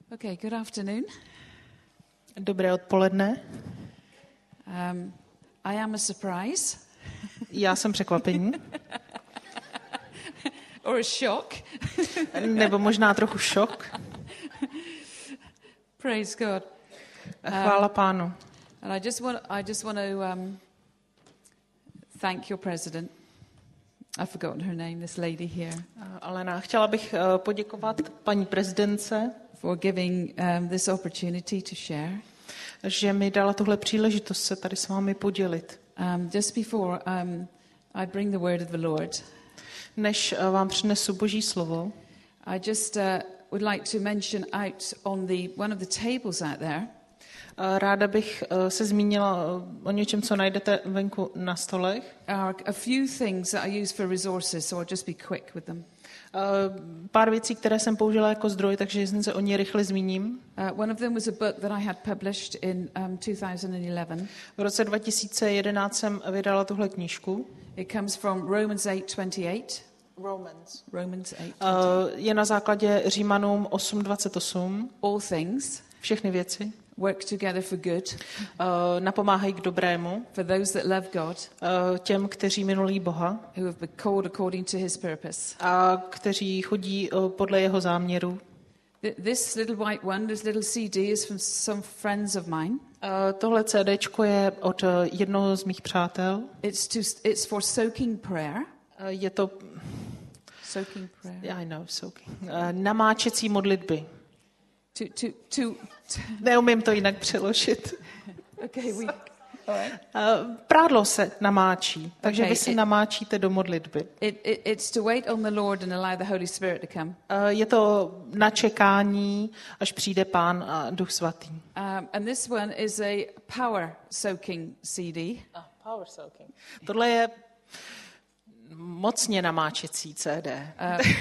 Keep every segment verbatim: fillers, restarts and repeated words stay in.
Okay, good afternoon. Dobré odpoledne. Um, I am a surprise. Já jsem překvapení. Or a shock. Nebo možná trochu šok. Praise God. Chvála Pánu. And I just want, I just want to um, thank your president. I've forgotten her name, this lady here. Alena, chtěla bych poděkovat paní prezidentce, for giving um, this opportunity to share. Že mi dala tuhle příležitost se tady s vámi podělit. Um, just before um, I bring the word of the Lord, než vám přinesu Boží slovo, I just uh, would like to mention out on the one of the tables out there. Ráda bych se zmínila o něčem, co najdete venku na stolech. Are a few things that I use for resources, so I'll just be quick with them. Uh, pár věcí, které jsem použila jako zdroj, takže se o ně rychle zmíním. Uh, one of them was a book that I had published in um, two thousand eleven. V roce dva tisíce jedenáct jsem vydala tuhle knížku. It comes from Romans eight twenty-eight. Romans. Romans eight. Uh, je na základě Římanům osm dvacet osm. All things. Všechny věci. Work together for good. Uh, napomáhají k dobrému. For those that love God. Uh, těm, kteří milují Boha. Who have been called according to his purpose. A kteří chodí uh, podle jeho záměru. This little white one, this little C D is from some friends of mine. Uh, tohle CDčko je od uh, jednoho z mých přátel. It's to, it's for soaking prayer. Uh, je to soaking prayer. Yeah, I know, soaking. Uh, namáčecí modlitby. To, to, to, to Neumím to jinak přeložit. Okay, we, all right. Uh, prádlo se namáčí, takže Okay, vy se it- namáčíte do modlitby. It, it, it's to wait on the Lord and allow the Holy Spirit to come. Uh, je to na čekání, až přijde Pán a Duch Svatý. Um, and this one is a power soaking C D. Ah, power soaking. Tohle je mocně namáčecí C D.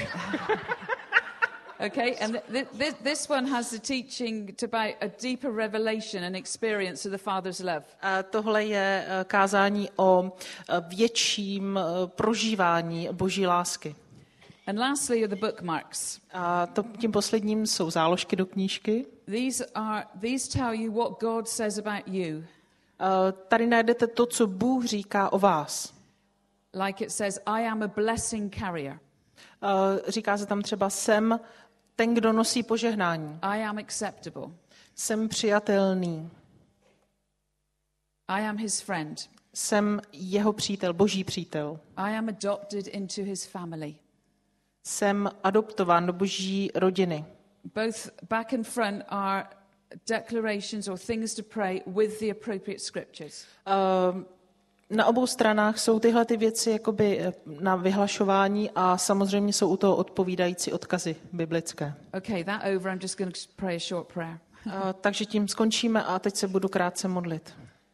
Okay, and th- th- this one has the teaching to about a deeper revelation and experience of the Father's love. A tohle je uh, kázání o uh, větším uh, prožívání Boží lásky. And lastly are the bookmarks. A to, tím posledním jsou záložky do knížky. These are these tell you what God says about you. Uh, tady najdete to, co Bůh říká o vás. Like it says, I am a blessing carrier. Uh, říká se tam třeba jsem ten, kdo nosí požehnání. I am acceptable. Jsem přijatelný. I am his friend. Jsem jeho přítel, Boží přítel. I am adopted into his family. Jsem adoptován do Boží rodiny. Both back and front are declarations or things to pray with the appropriate scriptures. Uh, na obou stranách jsou tyhle ty věci jakoby na vyhlašování a samozřejmě jsou u toho odpovídající odkazy biblické. Okay, that over, I'm just going to pray a short prayer. Uh, takže tím skončíme a teď se budu krátce modlit.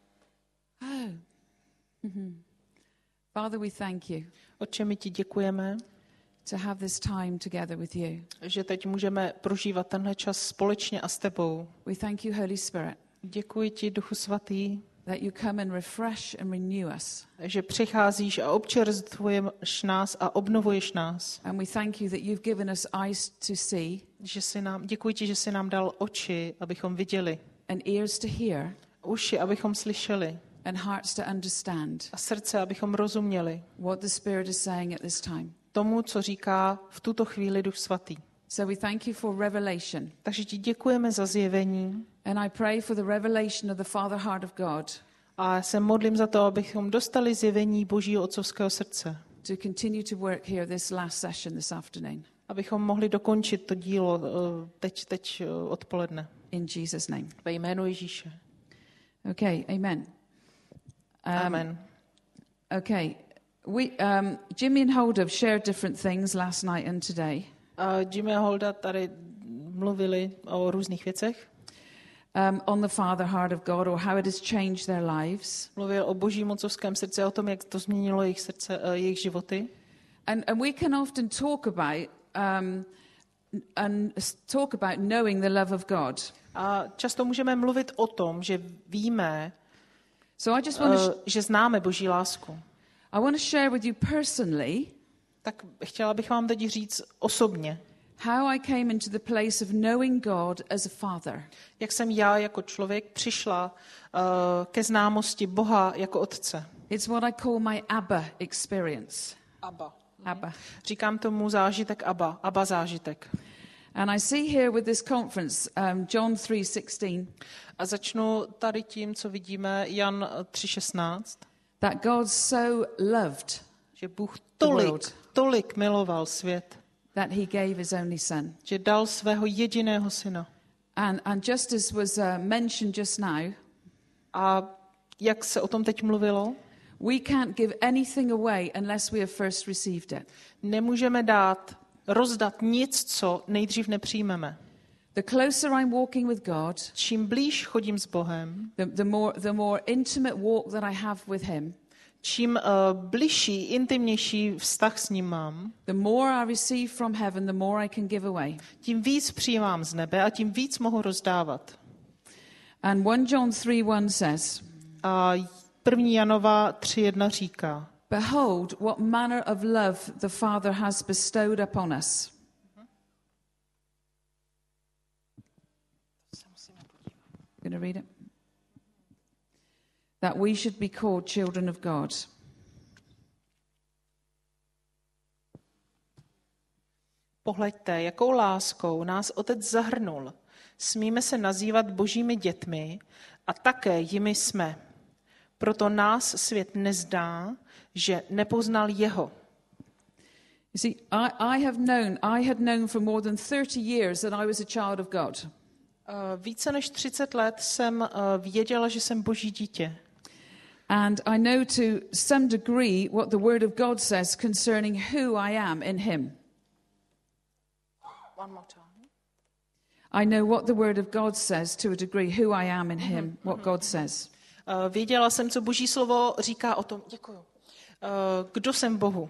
Oh. Mm-hmm. Father, we thank you Otče, my ti děkujeme, to have this time together with you. že teď můžeme prožívat tenhle čas společně a s tebou. We thank you, Holy Spirit, Děkuji ti, Duchu Svatý, that you come and refresh and renew us. že přicházíš a občerstvuješ nás a obnovuješ nás. And we thank you that you've given us eyes to see Že jsi nám, děkuji ti, že jsi nám dal oči, abychom viděli, and ears to hear uši, abychom slyšeli and hearts to understand a srdce, abychom rozuměli what the Spirit is saying at this time. tomu, co říká v tuto chvíli Duch Svatý. So we thank you for revelation. Takže ti děkujeme za zjevení And I pray for the revelation of the Father heart of God a se modlím za to, abychom dostali zjevení Božího otcovského srdce. to continue to work here this last session this afternoon. Abychom mohli dokončit to dílo eh, teď, teď eh, odpoledne. In Jesus' name. Ve jménu Ježíše. Okay, amen. Um, Amen. Okay. We, um, Jimmy and Holder have shared different things last night and today. A Jimmy a Holda tady mluvili o různých věcech. Um, on the Father heart of God, or how it has changed their lives. Mluvil o Božím otcovském srdci a o tom, jak to změnilo jejich srdce, eh, jejich životy. And, and we can often talk about um, and talk about knowing the love of God. A často můžeme mluvit o tom, že víme, So I just want to uh, že známe Boží lásku. I want to share with you personally Tak chtěla bych vám teď říct osobně, how I came into the place of knowing God as a father. Jak jsem já jako člověk přišla uh, ke známosti Boha jako otce. It's what I call my Abba experience. Abba. Abba. Říkám tomu zážitek Abba. Abba zážitek. And I see here with this conference, um, John three sixteen. A začnu tady tím, co vidíme, Jan tři šestnáct. That God so loved Že Bůh world. tolik, tolik miloval svět, that he gave his only son. že dal svého jediného syna. And, and just as was uh, mentioned just now, A jak se o tom teď mluvilo, we can't give anything away unless we have first received it. nemůžeme dát, rozdat nic, co nejdřív nepřijmeme. The closer I'm walking with God, Čím blíž chodím s Bohem, the, the more the more intimate walk that I have with him, čím uh, bližší, intimnější vztah s ním mám, the more I receive from heaven, the more I can give away. tím víc přijímám z nebe a tím víc mohu rozdávat. And First John three one says, A první Janova tři jedna říká, behold, what manner of love the Father has bestowed upon us. Going to read it? That we should be called children of God. Pohleďte, jakou láskou nás Otec zahrnul. Smíme se nazývat božími dětmi a také jimi jsme. Proto nás svět nezdá, že nepoznal jeho. You see, I, I have known, I had known for more than thirty years that I was a child of God. Uh, Více než třicet let jsem uh, věděla, že jsem boží dítě. And I know to some degree what the Word of God says concerning who I am in Him. One more time. I know what the Word of God says to a degree, who I am in Him, what God says. Uh, Věděla jsem, co boží slovo říká o tom. Děkuju. Uh, Kdo jsem Bohu?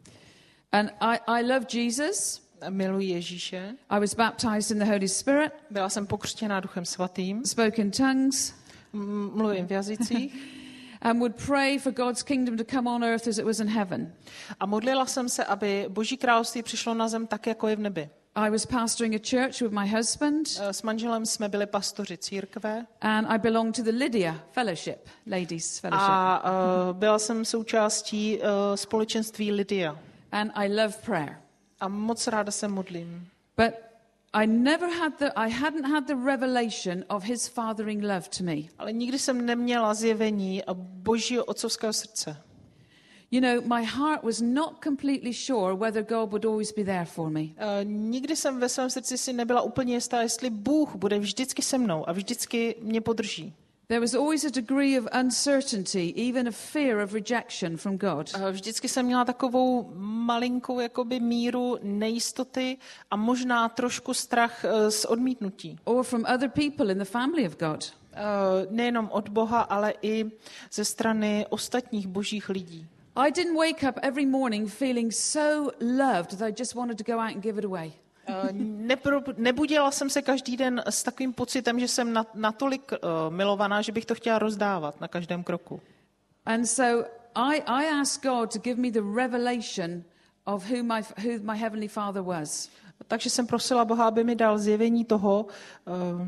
And I, I love Jesus. Miluji Ježíše. I was baptized in the Holy Spirit, Byla jsem pokřtěná Duchem Svatým. spoke in tongues, M- Mluvím v jazycích. and would pray for God's kingdom to come on earth as it was in heaven. A modlila jsem se, aby Boží království přišlo na zem tak, jako je v nebi. I was pastoring a church with my husband, Eh, S manželem jsme byli pastoři církve and I belonged to the Lydia Fellowship, Ladies Fellowship. a uh, byla jsem součástí uh, společenství Lydia. And I love prayer. A moc ráda se modlím. But I never had the, I hadn't had the revelation of his fathering love to me. Ale nikdy jsem neměla zjevení Božího otcovského srdce. You know, my heart was not completely sure whether God would always be there for me. Uh, nikdy jsem ve svém srdci si nebyla úplně jistá, jestli Bůh bude vždycky se mnou a vždycky mě podrží. There was always a degree of uncertainty, even a fear of rejection from God. Uh, vždycky jsem měla takovou malinkou jakoby míru nejistoty a možná trošku strach uh, z odmítnutí. Or from other people in the family of God. Uh, nejenom od Boha, ale i ze strany ostatních božích lidí. I didn't wake up every morning feeling so loved that I just wanted to go out and give it away. Uh, nepro, nebudila jsem se každý den s takovým pocitem, že jsem na, natolik uh, milovaná, že bych to chtěla rozdávat na každém kroku. And so I, I asked God to give me the revelation of who my, who my Heavenly Father was. Takže jsem prosila Boha, aby mi dal zjevení toho, uh,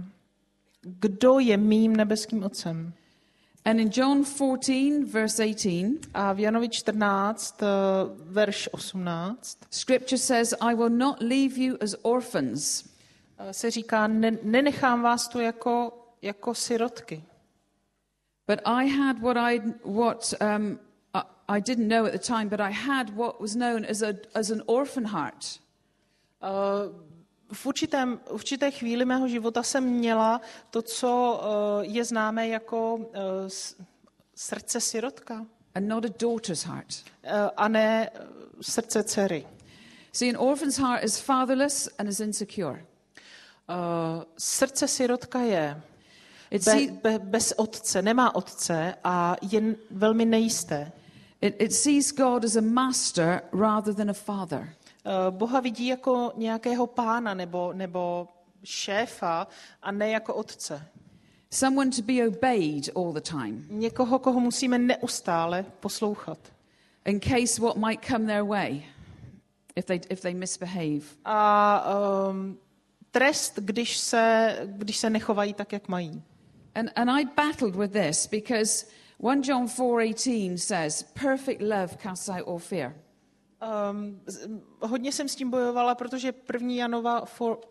kdo je mým nebeským otcem. And in John fourteen, verse eighteen, A v Janovi čtrnáct, uh, verš osmnáct, Scripture says, I will not leave you as orphans. uh, se říká, ne, nenechám vás tu jako, jako sirotky. But I had what I what um, I, I didn't know at the time, but I had what was known as a as an orphan heart. Uh, v, určitém, v určité chvíli mého života jsem měla to, co uh, je známé jako uh, srdce sirotka. And not a daughter's heart. Uh, a ne uh, srdce dcery. See, an orphan's heart is fatherless and is insecure. Uh, srdce sirotka je It, be, see, be, bez otce, nemá otce a je velmi nejisté. it, it sees God as a master rather than a father. Uh, Boha vidí jako nějakého pána nebo, nebo šéfa a ne jako otce. Someone to be obeyed all the time, Někoho, koho musíme neustále poslouchat. in case what might come their way. if they if they misbehave. A um, trest, když se, když se nechovají tak, jak mají. And and I battled with this because First John four eighteen says, "Perfect love casts out all fear." Um, hodně jsem s tím bojovala, protože první Janova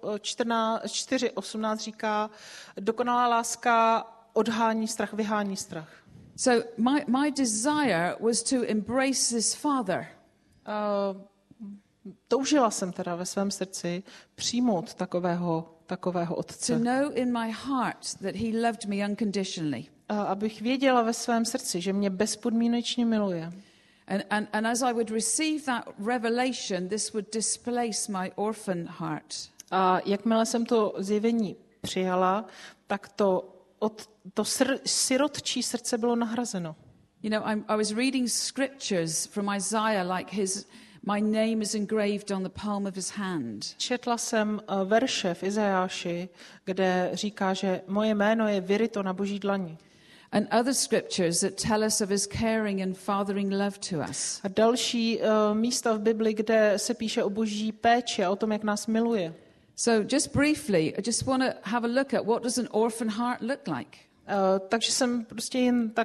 čtyři osmnáct říká, dokonalá láska odhání strach, vyhání strach. So my my desire was to embrace this father. Uh, toužila jsem teda ve svém srdci přijmout takového, takového otce. To know in my heart that he loved me unconditionally. Uh, abych věděla ve svém srdci, že mě bezpodmínečně miluje. And, and, and as I would receive that revelation, this would displace my orphan heart. A jakmile jsem to zjevení přijala, tak to, od, to sr, sirotčí srdce bylo nahrazeno. You know, I'm, I was reading scriptures from Isaiah like his, my name is engraved on the palm of his hand. Četla jsem uh, verše v Izajáši, kde říká, že moje jméno je vyryto na boží dlani. And other scriptures that tell us of his caring and fathering love to us. A další uh, místa v Bibli, kde se píše o boží péči a o tom, jak nás miluje. So just briefly, I just want to have a look at what does an orphan heart look like. Uh, takže jsem prostě jen tak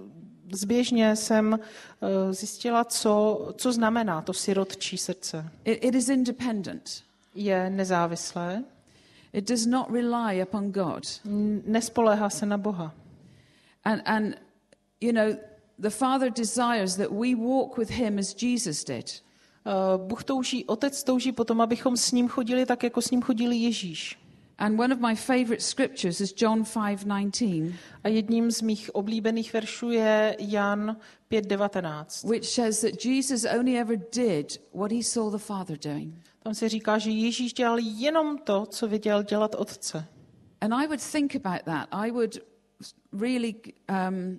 zběžně jsem uh, zjistila, co, co znamená to sirotčí srdce. It, it is independent. Je nezávislé. It does not rely upon God. Nespoléhá se na Boha. And, and, you know, the Father desires that we walk with him as Jesus did. Uh, Bůh touží, Otec touží potom, abychom s ním chodili tak, jako s ním chodili Ježíš. And one of my favorite scriptures is John five nineteen. A jedním z mých oblíbených veršů je Jan pět devatenáct. Which says that Jesus only ever did what he saw the Father doing. Tam se říká, že Ježíš dělal jenom to, co viděl dělat Otce. And I would think about that. I would really um,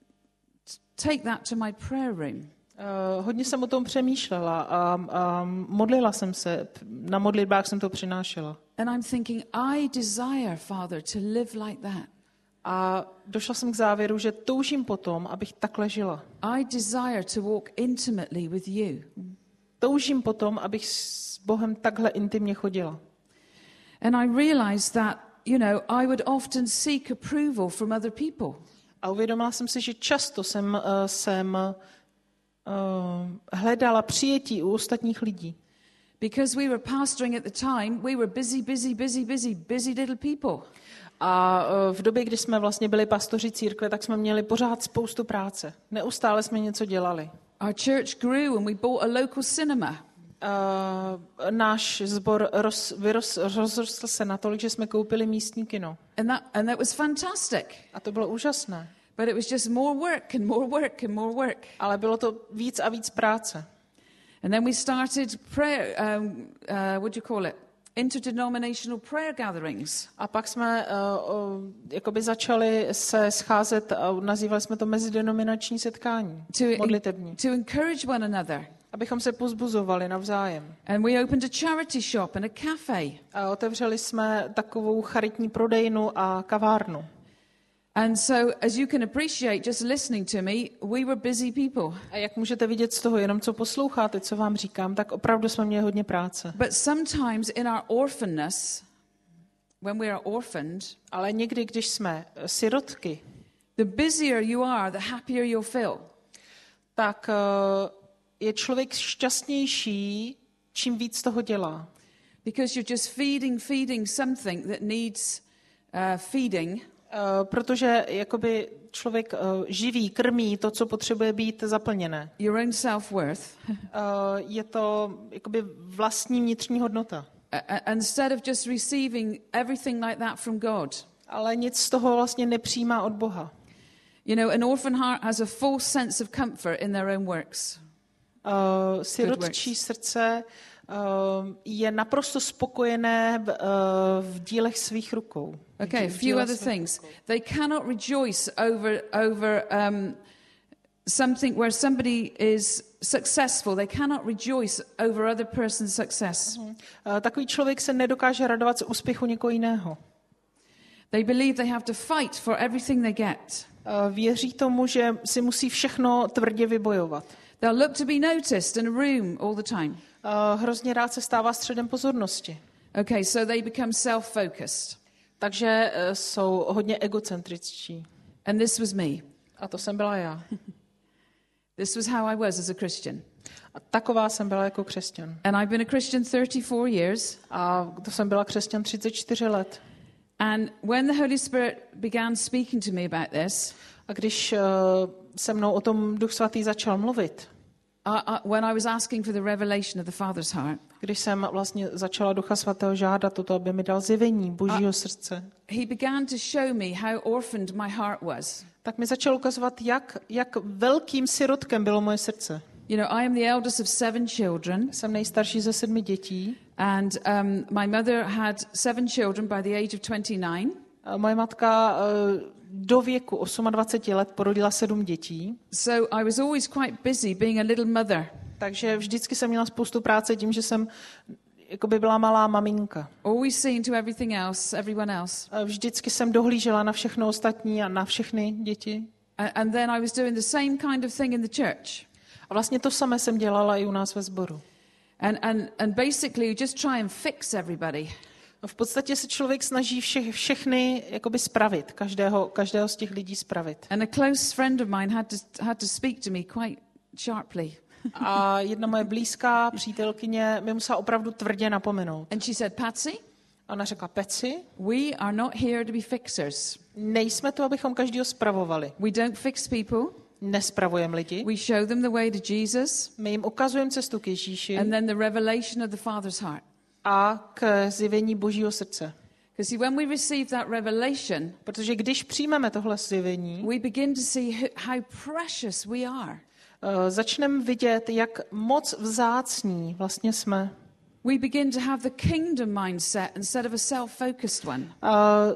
take that to my prayer room. Uh, hodně jsem o tom přemýšlela a, a modlila jsem se, na modlitbách jsem to přinášela. And I'm thinking, I desire, Father, to live like that. A došla jsem k závěru, že toužím potom, abych takhle žila. I desire to walk intimately with you. Toužím potom, abych s Bohem takhle intimně chodila. And I realized that, you know, I would often seek approval from other people. A uvědomila jsem si, že často jsem, uh, jsem uh, hledala přijetí u ostatních lidí. Because we were pastoring at the time, we were busy, busy, busy, busy, busy little people. A uh, v době, kdy jsme vlastně byli pastoři církve, tak jsme měli pořád spoustu práce. Neustále jsme něco dělali. Our church grew and we bought a local cinema. Uh, náš sbor roz, vyrost, rozrostl se natolik, že jsme koupili místní kino. And that, and that was fantastic. A to bylo úžasné. But it was just more work and more work and more work. Ale bylo to víc a víc práce. And then we started prayer, um, uh, what do you call it? Interdenominational prayer gatherings. A pak jsme uh, uh, jakoby začali se scházet a nazývali jsme to mezidenominační setkání, To, modlitební. to encourage one another. Abychom se pozbuzovali navzájem. And we opened a charity shop and a cafe. A otevřeli jsme takovou charitní prodejnu a kavárnu. And so, as you can appreciate, just listening to me, we were busy people. A jak můžete vidět z toho, jenom co posloucháte, co vám říkám, tak opravdu jsme měli hodně práce. But sometimes in our orphanness, when we are orphaned, ale někdy, když jsme sirotky, the busier you are, the happier you'll feel. Tak uh, je člověk šťastnější, čím víc toho dělá. Because you're just feeding, feeding something that needs uh, feeding. Uh, protože jakoby člověk uh, živí, krmí to, co potřebuje být zaplněné. Your own self-worth. uh, je to jakoby vlastní vnitřní hodnota. Uh, instead of just receiving everything like that from God. Ale nic z toho vlastně nepřijímá od Boha. You know, an orphan heart has a full sense of comfort in their own works. Uh, sirotčí srdce uh, je naprosto spokojené v, uh, v dílech svých rukou. Okay, a few other things. They cannot rejoice over over um, something where somebody is successful. They cannot rejoice over other person's success. Uh, takový člověk se nedokáže radovat z úspěchu někoho jiného. They believe they have to fight for everything they get. Uh, věří tomu, že si musí všechno tvrdě vybojovat. They'll look to be noticed in a room all the time. Uh, hrozně rád se stává středem pozornosti. Okay, so they become self-focused. Takže uh, jsou hodně egocentričtí. And this was me. A to jsem byla já. This was how I was as a Christian. A taková jsem byla jako křesťan. And I've been a Christian thirty-four years. A to jsem byla křesťan třicet čtyři let. And when the Holy Spirit began speaking to me about this, A když uh, se mnou o tom Duch Svatý začal mluvit, I, I, when I was asking for the revelation of the Father's heart, když jsem vlastně začala Ducha Svatého žádat o to, aby mi dal zjevení Božího srdce, he began to show me how orphaned my heart was. tak mi začal ukazovat, jak, jak velkým sirotkem bylo moje srdce. You know, I am the eldest of seven children, Jsem nejstarší ze sedmi dětí. and um, my mother had seven children by the age of twenty-nine. A moje matka uh, do věku dvacet osm let porodila sedm dětí, So I was always quite busy being a little mother, takže vždycky jsem měla spoustu práce tím, že jsem jakoby byla malá maminka. always seeing to everything else, everyone else. A vždycky jsem dohlížela na všechno ostatní a na všechny děti. A- And then I was doing the same kind of thing in the church. A vlastně to samé jsem dělala i u nás ve sboru. And, and, and basically you just try and fix everybody. V podstatě se člověk snaží vše, všechny jakoby spravit, každého, každého z těch lidí spravit. And a close friend of mine had to, had to speak to me quite sharply. A jedna moje blízká přítelkyně mi musela opravdu tvrdě napomenout. And she said, Patsy, Ona řekla, Peci, we are not here to be fixers. nejsme tu, abychom každého spravovali. We don't fix people. Nespravujeme lidi. We show them the way to Jesus My jim ukazujeme cestu k Ježíši and then the revelation of the Father's heart. a k zjevení Božího srdce. Because see, when we receive that revelation, Protože když přijmeme tohle zjevení, we begin to see who- how precious we are. uh, začneme vidět, jak moc vzácní vlastně jsme. We begin to have the kingdom mindset instead of a self-focused one. Uh,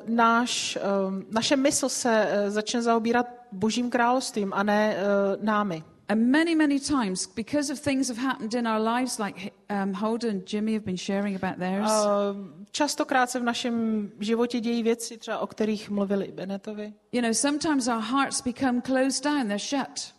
náš, uh, naše mysl se uh, začne zaobírat Božím královstvím a ne uh, námi. And many, many times, because of things have happened in our lives, like um, Holden and Jimmy have been sharing about theirs, Uh, častokrát se v našem životě dějí věci, třeba o kterých mluvili i Benetovi. you know, sometimes our hearts become closed down, they're shut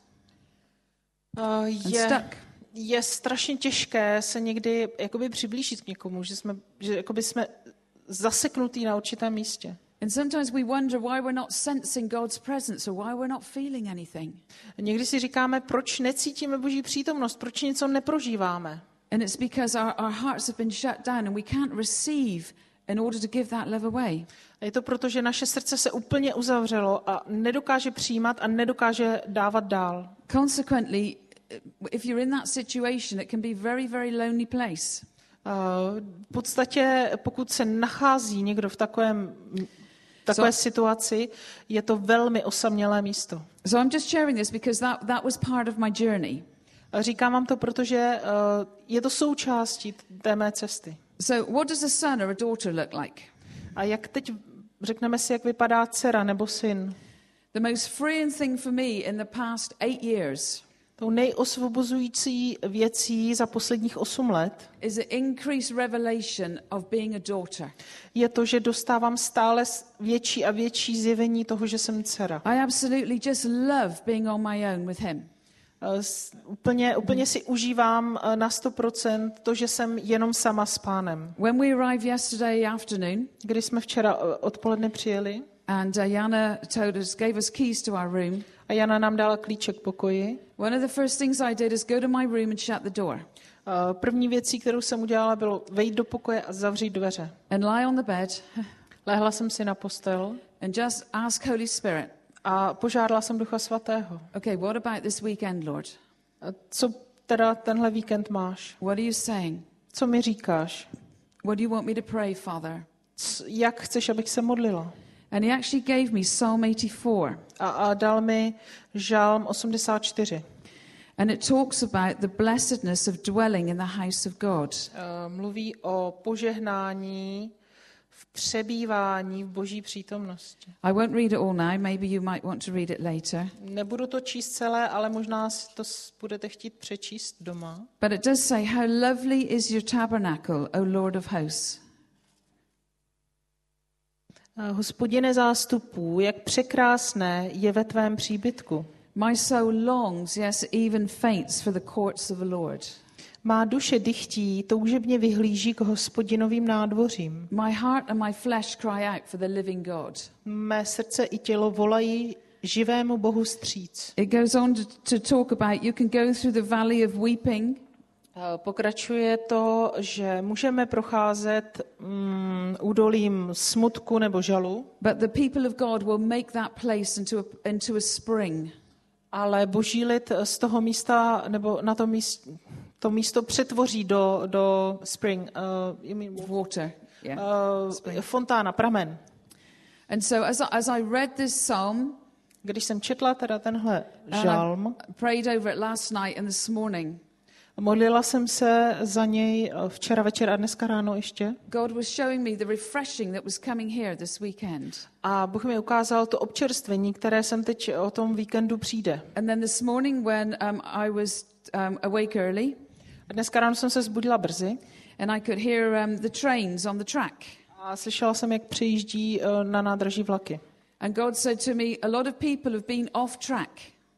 Uh, and je, stuck. je strašně těžké se někdy jakoby přiblížit k někomu, že jsme, že jakoby jsme zaseknutí na určitém místě. And sometimes we wonder why we're not sensing God's presence or why we're not feeling anything. Někdy si říkáme, proč necítíme Boží přítomnost, proč něco neprožíváme. And it's because our, our hearts have been shut down and we can't receive in order to give that love away. A je to proto, že naše srdce se úplně uzavřelo a nedokáže přijímat a nedokáže dávat dál. Consequently, if you're in that situation, it can be a very, very lonely place. Uh, v podstatě, pokud se nachází někdo v takovém, takové So- situaci, je to velmi osamělé místo. So I'm just sharing this because that, that was part of my journey. A říkám vám to, protože uh, je to součástí té mé cesty. So what does a son or a daughter look like? A jak teď řekneme si, jak vypadá dcera nebo syn? The most freeing thing for me in the past eight years Tou nejosvobozující věcí za posledních osm let is the increased revelation of being a daughter. je to, že dostávám stále větší a větší zjevení toho, že jsem dcera. I absolutely just love being on my own with him. Uh, s- Úplně, úplně si užívám uh, na sto procent to, že jsem jenom sama s Pánem. When we arrived yesterday afternoon, Když jsme včera uh, odpoledne přijeli and uh, Jana told us, gave us keys to our room, a Jana nám dala klíček k pokoji, one of the first things I did is go to my room and shut the door uh, první věcí, kterou jsem udělala, bylo vejít do pokoje a zavřít dveře. and lie on the bed Lehla jsem si na postel and just ask Holy Spirit, a požádala jsem Ducha Svatého. okay, what about this weekend, Lord? A co teda tenhle víkend máš? What are you saying? Co mi říkáš? What do you want me to pray, Father? C- jak chceš, abych se modlila? And he actually gave me Psalm eighty-four. A, a dal mi Žálm osmdesát čtyři. And it talks about the blessedness of dwelling in the house of God. Uh, mluví o požehnání v přebývání v Boží přítomnosti. I won't read it all now. Maybe you might want to read it later. Nebudu to číst celé, ale možná si to s- budete chtít přečíst doma. But it does say, how lovely is your tabernacle, O Lord of hosts. Uh, Hospodine zástupů, jak překrásné je ve tvém příbytku. My soul longs, yes, even faints for the courts of the Lord. Má duše dychtí, toužebně vyhlíží k Hospodinovým nádvořím. My heart and my flesh cry out for the living God. Mé srdce i tělo volají živému Bohu vstříc. It goes on to, to talk about you can go through the valley of weeping. Pokračuje to, že můžeme procházet mm, údolím smutku nebo žalu, But the people of God will make that place into a, into a spring. ale boží lid z toho místa, nebo na to místo, to místo přetvoří do, do spring, uh, you mean Water. Yeah. uh, fontána, pramen. And so as I, as I read this psalm, Když jsem četla teda tenhle and žalm, I prayed over it last night and this morning, modlila jsem se za něj včera večer a dneska ráno ještě. God was showing me the refreshing that was coming here this weekend. A Bůh mi ukázal to občerstvení, které jsem teď o tom víkendu přijde. And then this morning when um, I was um, awake early, A dneska ráno jsem se zbudila brzy and I could hear um, the trains on the track. a slyšela jsem, jak přijíždí uh, na nádraží vlaky. And God said to me, a lot of people have been off track.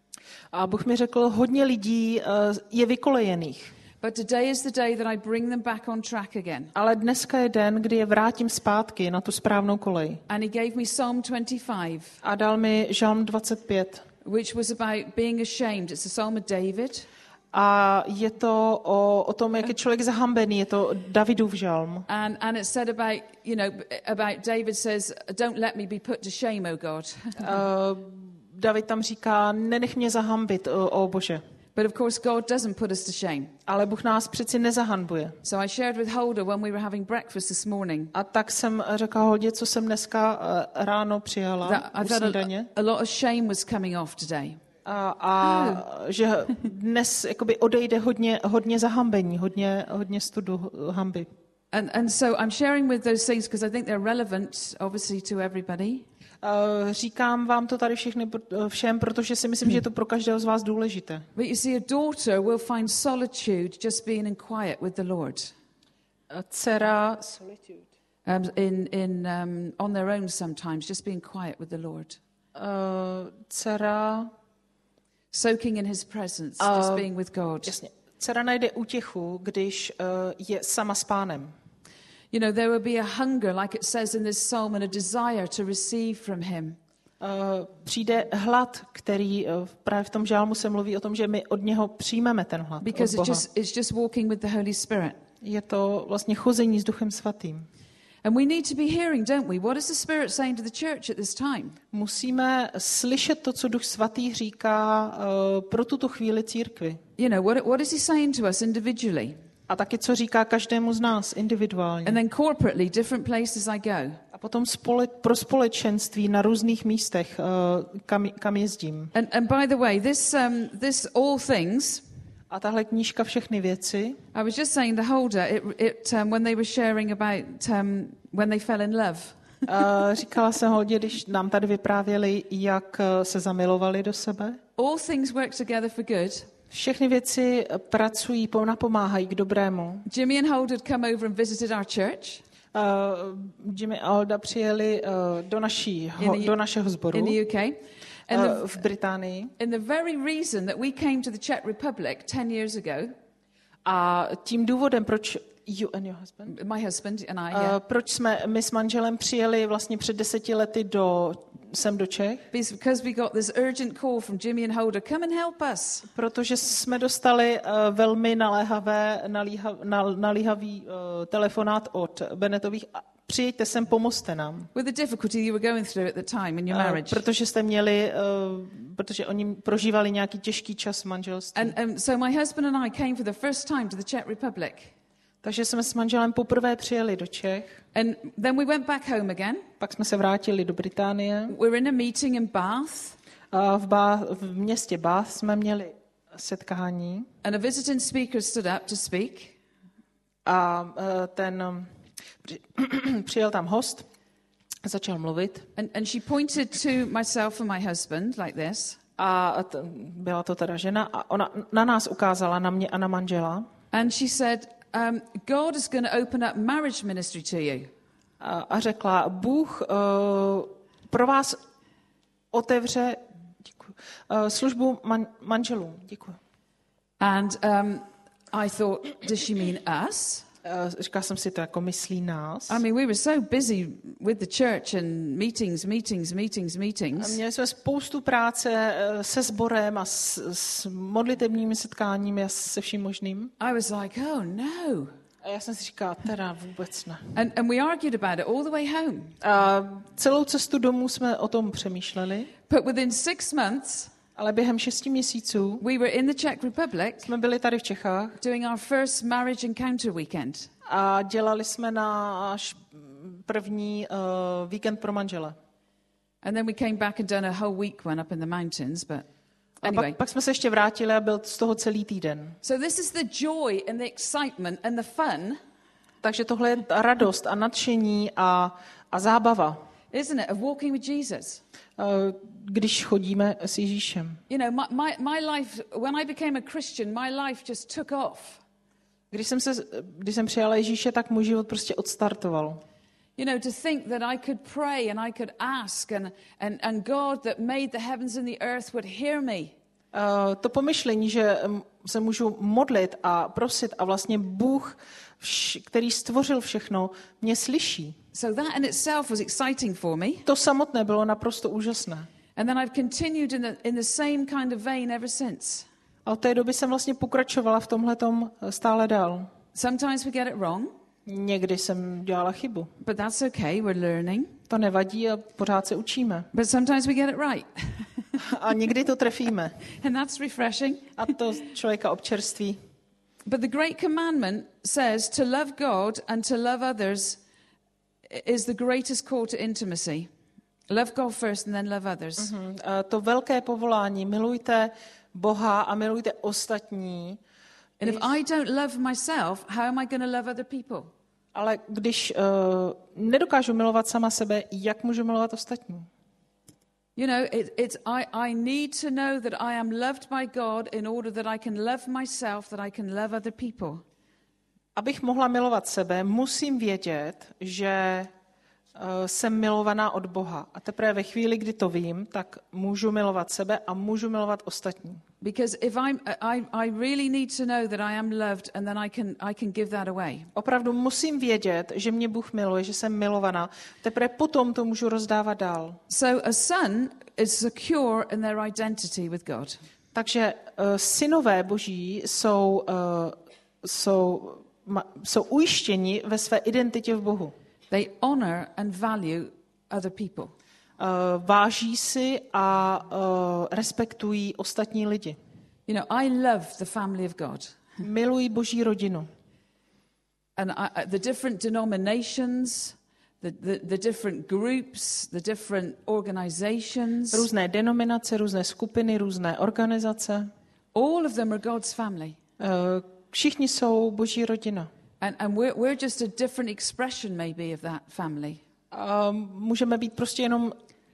A Bůh mi řekl, hodně lidí uh, je vykolejených. But today is the day that I bring them back on track again. Ale dneska je den, kdy je vrátím zpátky na tu správnou kolej. And he gave me Psalm twenty-five, A dal mi žalm dvacet pět. which was about being ashamed. It's a psalm of David. A je to o, o tom, jak je člověk zahambený, je to Davidův žalm. And, and it said about, you know, about David says, don't let me be put to shame, O God. Uh, David tam říká, nenech mě zahambit, o, o Bože. But of course, God doesn't put us to shame. Ale Bůh nás přeci nezahanbuje. So I shared with Holder when we were having breakfast this morning A tak jsem řekla Holdě, co jsem dneska uh, ráno přijala that u I felt snídaně. a, a lot of shame was coming off today. A, a že dnes jakoby odejde hodně, hodně zahambení, hodně, hodně studu hanby. And, and so I'm sharing with those things because I think they're relevant, obviously, to everybody. Uh, říkám vám to tady všechny, všem, protože si myslím, že je to pro každého z vás důležité. But you see, a daughter will find solitude just being in quiet with the Lord. Dcera Um, in, in, um, on their own sometimes, just being quiet with the Lord. uh, dcera, Soaking in his presence, Uh, just being with God. jasně, dcera najde útěchu, když uh, je sama s Pánem. You know, there will be a hunger, like it says in this psalm, and a desire to receive from him. Uh, přijde hlad, který uh, právě v tom žálmu se mluví o tom, že my od něho přijmeme ten hlad. Because Od it's Boha. just, it's just walking with the Holy Spirit. Je to vlastně chození s Duchem Svatým. And we need to be hearing, don't we? What is the Spirit saying to the church at this time? Musíme slyšet to, co Duch Svatý říká uh, pro tuto chvíli církvi. You know, what, what is he saying to us individually? A taky, co říká každému z nás individuálně. And then corporately, different places I go. A potom spole, pro společenství na různých místech, uh, kam, kam jezdím. And, and by the way, this, um, this All Things, A tahle knížka Všechny věci, I was just saying to Holder, it, it, um, when they were sharing about um, when they fell in love. uh, říkala jsem hodně, když nám tady vyprávěli, jak uh, se zamilovali do sebe. All things work together for good. Všechny věci pracují, napomáhají k dobrému. Jimmy and Holder had come over and visited our church Uh, Jimmy a Olda přijeli uh, do, našího, In the- do našeho sboru in the U K. And uh, the, v Británii. and the very reason that we came to the Czech Republic ten years ago, A tím důvodem, proč you and your husband, my husband and I, uh, yeah, proč jsme my s manželem přijeli vlastně před deseti lety do, sem do Čech, because we got this urgent call from Jimmy and Holder, come and help us. protože jsme dostali uh, velmi naléhavé, nalíha, nal, nalíhavý uh, telefonát od Benetových. Přijďte sem, pomozte nám. With the difficulty you were going through at the time in your Uh, marriage. protože jste měli, uh, protože oni prožívali nějaký těžký čas v manželství. And um, so my husband and I came for the first time to the Czech Republic. Takže jsme s manželem poprvé přijeli do Čech, And then we went back home again. pak jsme se vrátili do Británie. We're in a meeting in Bath, A v, Ba- v městě Bath jsme měli setkání and a visiting speaker stood up to speak. a uh, ten um, při- přijel tam host, začal mluvit And, and she pointed to myself and my husband like this. a t- byla to teda žena a ona na nás ukázala, na mě a na manžela And she said, um, God is going to open up marriage ministry to you. a, a řekla, Bůh uh, pro vás otevře děkuji, uh, službu man, manželům. Děkuji. And um, I thought, does she mean us? Uh, říkala jsem si, to jako myslí nás. I mean, we were so busy with the church and meetings, meetings, meetings, A meetings. měli jsme spoustu práce uh, se sborem a s, s modlitebními setkáními a se vším možným. I was like, oh no. A já jsem si říkala, teda vůbec ne. And, and we argued about it all the way home. A celou cestu domů jsme o tom přemýšleli, But within six months, ale během šesti měsíců we were in the Czech Republic jsme byli tady v Čechách doing our first marriage encounter weekend. a dělali jsme náš první uh, víkend pro manžele. And then we came back and done a whole week one up in the mountains, but A anyway. pak, pak jsme se ještě vrátili a byl z toho celý týden. So this is the joy and the excitement and the fun, Takže tohle je ta radost a nadšení a, a zábava, isn't it, of walking with Jesus? uh, když chodíme s Ježíšem. You know, my, my, my life, when I became a Christian, my life just took off. Když jsem, se, když jsem přijala Ježíše, tak můj život prostě odstartoval. You know, to think that I could pray and I could ask and, and, and God that made the heavens and the earth would hear me. Uh, to pomyšlení, že um, se můžu modlit a prosit a vlastně Bůh, vš, který stvořil všechno, mě slyší. So that in itself was exciting for me. To samotné bylo naprosto úžasné. And then I've continued in the, in the same kind of vein ever since. A od té doby jsem vlastně pokračovala v tomhletom stále dál. Sometimes we get it wrong, Někdy jsem dělala chybu. but that's okay, we're learning. To nevadí a pořád se učíme. But sometimes we get it right. A někdy to trefíme. And that's refreshing. A to člověka občerství. But the great commandment says to love God and to love others is the greatest call to intimacy. Love God first and then love others. Mm, a to velké povolání, milujte Boha a milujte ostatní. And if I don't love myself, how am I going to love other people? Ale když uh, nedokážu milovat sama sebe, jak můžu milovat ostatní? You know, it, it's I, I need to know that I am loved by God in order that I can love myself, that I can love other people. Abych mohla milovat sebe, musím vědět, že uh, jsem milovaná od Boha. A teprve ve chvíli, kdy to vím, tak můžu milovat sebe a můžu milovat ostatní. Because if I'm, I, I really need to know that I am loved and then I can, I can give that away. Opravdu musím vědět, že mě Bůh miluje, že jsem milovaná. Teprve potom to můžu rozdávat dál. So a son is secure in their identity with God. Takže uh, synové Boží jsou, uh, jsou, ma, jsou ujištěni ve své identitě v Bohu. They honor and value other people. Uh, váží si a uh, respektují ostatní lidi. You know, I love the family of God. Milují Boží rodinu. And I, the different denominations, the, the, the different groups, the different organizations, Různé denominace, různé skupiny, různé organizace. all of them are God's family. Uh, všichni jsou Boží rodina. And, and we're, we're just a different expression maybe of that family. Uh, můžeme být prostě jenom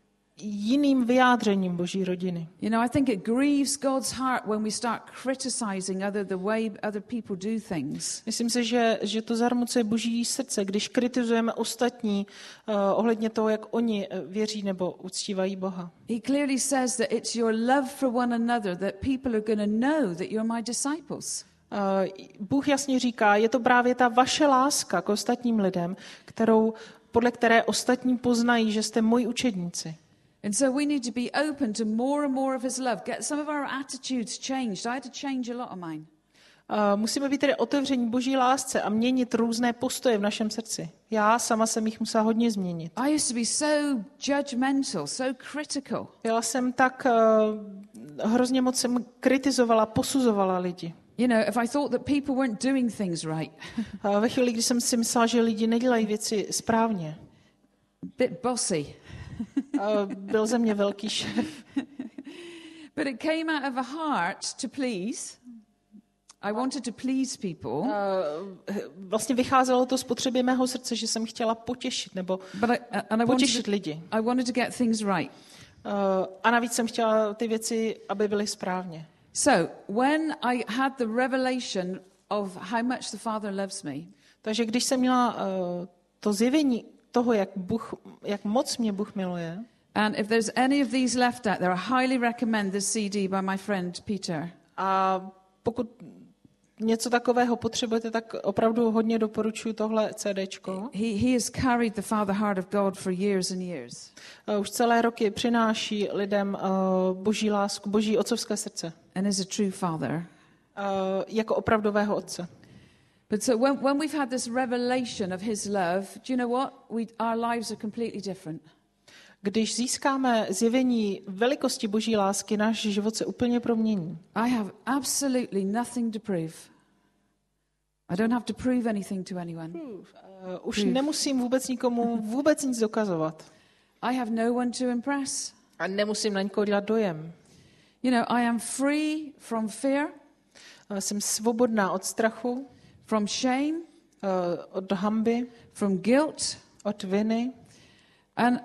jiným vyjádřením Boží rodiny. You know, I think it grieves God's heart when we start criticizing other the way other people do things. Myslím si, že, že to zarmucuje Boží srdce, když kritizujeme ostatní uh, ohledně toho, jak oni věří nebo uctívají Boha. He clearly says that it's your love for one another that people are going to know that you're my disciples. Uh, Bůh jasně říká, je to právě ta vaše láska k ostatním lidem, kterou, podle které ostatní poznají, že jste moji učedníci. And so we need to be open to more and more of his love. Get some of our attitudes changed. I had to change a lot of mine. Uh, musíme být tedy otevření Boží lásce a měnit různé postoje v našem srdci. Já sama jsem jich musela hodně změnit. I used to be so judgmental, so critical. Byla jsem tak, uh, hrozně moc jsem kritizovala, posuzovala lidi. You know, if I thought that people weren't doing things right, Uh, ve chvíli, kdy jsem si myslela, že lidi nedělají věci správně, bit bossy. uh, byl ze mě velký šéf. But it came out of a heart to please. I wanted to please people. Uh, vlastně vycházelo to z potřeby mého srdce, že jsem chtěla potěšit nebo But I, and I potěšit wanted, to, lidi. I wanted to get things right. Uh, a navíc jsem chtěla ty věci, aby byly správně. So when I had the revelation of how much the Father loves me, Takže když jsem měla uh, to zjevení toho, jak, Bůh, jak moc mě Bůh miluje, and if there's any of these left out there, I highly recommend this C D by my friend Peter. a pokud něco takového potřebujete, tak opravdu hodně doporučuji tohle CDčko. He, he has carried the Father Heart of God for years and years. Už celé roky přináší lidem uh, boží lásku, boží otcovské srdce. And is a true father. Uh, jako opravdového otce. But so when, when we've had this revelation of his love, do you know what? We, our lives are completely different. Když získáme zjevení velikosti boží lásky, náš život se úplně promění. I have absolutely nothing to prove. I don't have to prove anything to anyone. Uh, už nemusím vůbec nikomu vůbec nic dokazovat. I have no one to impress. A nemusím na nikoho dělat dojem. You know, I am free from fear. Uh, jsem svobodná od strachu, from shame, uh, od hanby, from guilt, od viny. And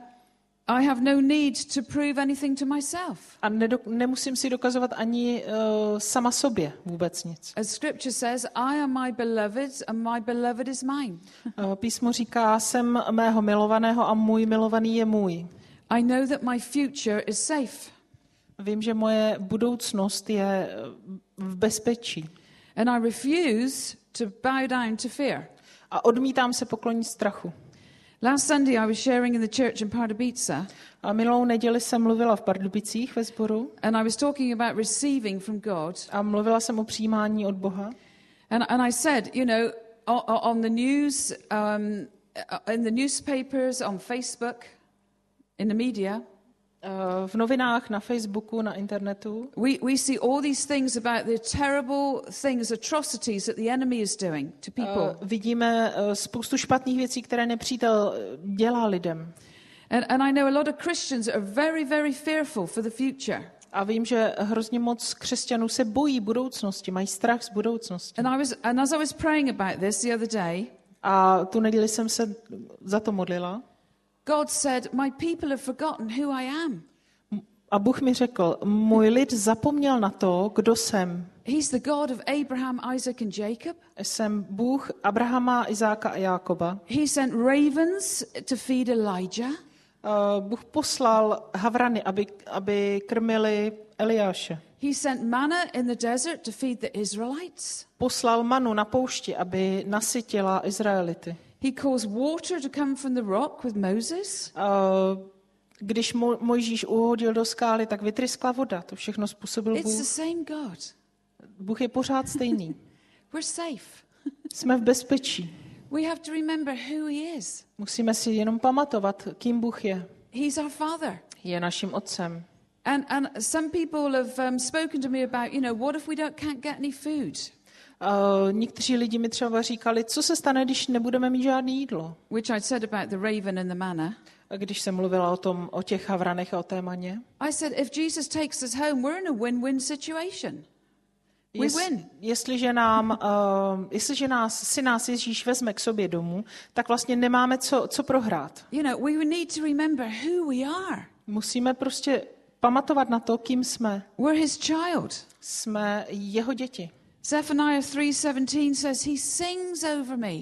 I have no need to prove anything to myself. A nedo, nemusím si dokazovat ani uh, sama sobě vůbec nic. As scripture says, I am my beloved and my beloved is mine. Uh, písmo říká, jsem mého milovaného a můj milovaný je můj. I know that my future is safe. Vím, že moje budoucnost je v bezpečí. And I refuse to bow down to fear. A odmítám se poklonit strachu. Last Sunday I was sharing in the church in Pardubice. A minulou neděli jsem mluvila v Pardubicích ve sboru. And I was talking about receiving from God. A mluvila jsem o přijímání od Boha. And, and I said, you know, on, on the news, um, in the newspapers, on Facebook, in the media, Uh, v novinách, na Facebooku, na internetu. We, we see all these things about the terrible things, atrocities that the enemy is doing to people. Uh, vidíme uh, spoustu špatných věcí, které nepřítel dělá lidem. And, and I know a lot of Christians are very, very fearful for the future. A vím, že hrozně moc křesťanů se bojí budoucnosti, mají strach z budoucnosti. And I was, and as I was praying about this the other day, a tu neděli jsem se za to modlila. God said, my people have forgotten who I am. A Bůh mi řekl, můj lid zapomněl na to, kdo jsem. He's the God of Abraham, Isaac and Jacob. Jsem Bůh Abrahama, Izáka a Jákoba. He sent ravens to feed Elijah. Uh, Bůh poslal havrany, aby, aby krmili Eliáše. He sent manna in the desert to feed the Israelites. Poslal manu na poušti, aby nasytila Izraelity. He caused water to come from the rock with Moses. Uh, když Mo- Mojžíš uhodil do skály, tak vytryskla voda. To všechno způsobil It's the Bůh. same God. Bůh je pořád stejný. We're safe. Jsme v bezpečí. We have to remember who he is. Musíme si jenom pamatovat, kým Bůh je. He's our Father. Je naším otcem. And and some people have um, spoken to me about, you know, what if we don't can't get any food? Uh, někteří lidi mi třeba říkali, co se stane, když nebudeme mít žádné jídlo. Which I said about the raven and the manna. A když jsem mluvila o tom, o těch havranech a o té maně. I said, if Jesus takes us home, we're in a win-win situation. We Jest, win. Jestliže, nám, uh, jestliže nás, si nás Ježíš vezme k sobě domů, tak vlastně nemáme co, co prohrát. You know, we need to remember who we are. Musíme prostě pamatovat na to, kým jsme. We're his child. Jsme jeho děti. Zephaniah three seventeen says he sings over me.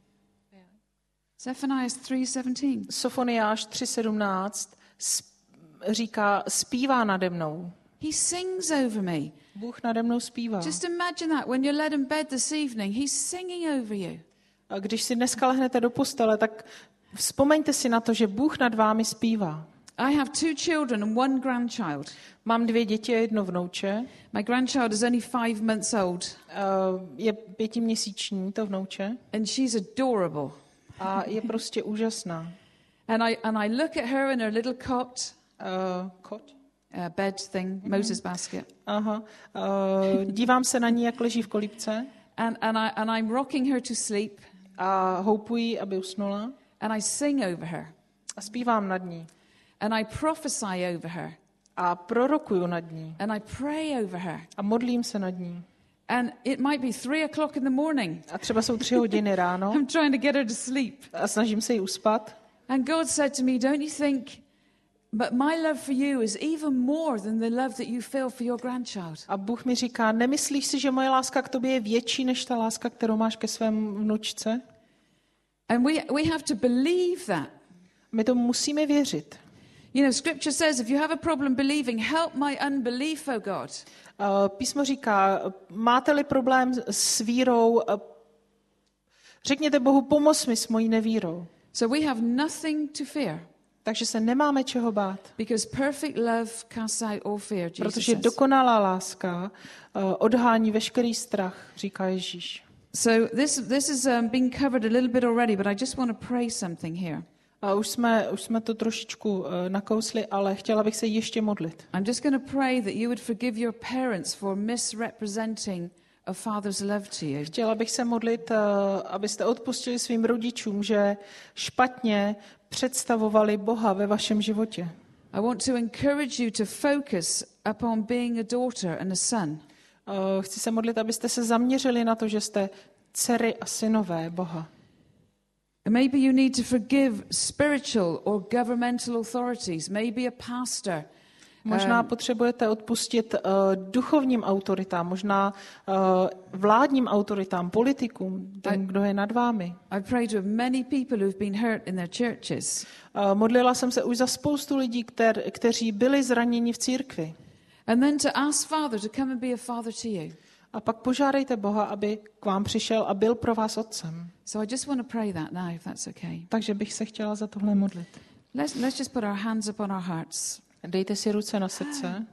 Zephaniah three seventeen. Sofoniáš tři sedmnáct říká, zpívá nade mnou. He sings over me. Bůh nade mnou zpívá. Just imagine that when you're led in bed this evening, he's singing over you. A když si dneska lehnete do postele, tak vzpomeňte si na to, že Bůh nad vámi zpívá. I have two children and one grandchild. Mám dvě děti a jedno vnouče. My grandchild is only five months old. Uh, je pětiměsíční, to vnouče. And she's adorable. A je prostě úžasná. And I and I look at her in her little cot. Uh, kot? Uh, bed thing, mm-hmm. Moses basket. Aha. Uh, dívám se na ní, jak leží v kolíbce. And and I and I'm rocking her to sleep. A houpuji, aby usnula. And I sing over her. A zpívám nad ní. And I prophesy over her. A prorokuju nad ní. And I pray over her. A modlím se nad ní. And it might be three o'clock in the morning. A třeba jsou tři hodiny ráno. I'm trying to get her to sleep. A snažím se jí uspat. And God said to me, don't you think, but my love for you is even more than the love that you feel for your grandchild. A Bůh mi říká, nemyslíš si, že moje láska k tobě je větší než ta láska, kterou máš ke svému vnučce? And we we have to believe that. My to musíme věřit. You know, Scripture says, if you have a problem believing, help my unbelief, oh God. Uh, Písmo říká, máte-li problém s vírou, uh, řekněte Bohu, pomoz mi s mojí nevírou. So we have nothing to fear. Takže se nemáme čeho bát. Because perfect love casts out all fear, Jesus Protože says. dokonalá láska uh, odhání veškerý strach, říká Ježíš. So this this is um, being covered a little bit already, but I just want to pray something here. A už jsme, už jsme to trošičku uh, nakousli, ale chtěla bych se ještě modlit. I'm just going to pray that you would forgive your parents for misrepresenting a father's love to you. Chtěla bych se modlit, uh, abyste odpustili svým rodičům, že špatně představovali Boha ve vašem životě. I want to encourage you to focus upon being a daughter and a son. Uh, chci se modlit, abyste se zaměřili na to, že jste dcery a synové Boha. Maybe you need to forgive spiritual or governmental authorities, maybe a pastor. Možná Um, potřebujete odpustit uh, duchovním autoritám, možná uh, vládním autoritám, politikům, těm, kdo je nad vámi. I've prayed with many people who've been hurt in their churches. Uh, modlila jsem se už za spoustu lidí, kter, kteří byli zraněni v církvi. And then to ask Father to come and be a father to you. A pak požádejte Boha, aby k vám přišel a byl pro vás otcem. So I just want to pray that now, if that's okay. Takže bych se chtěla za tohle modlit. Let's, let's just put our hands upon our hearts. Dejte si ruce na srdce.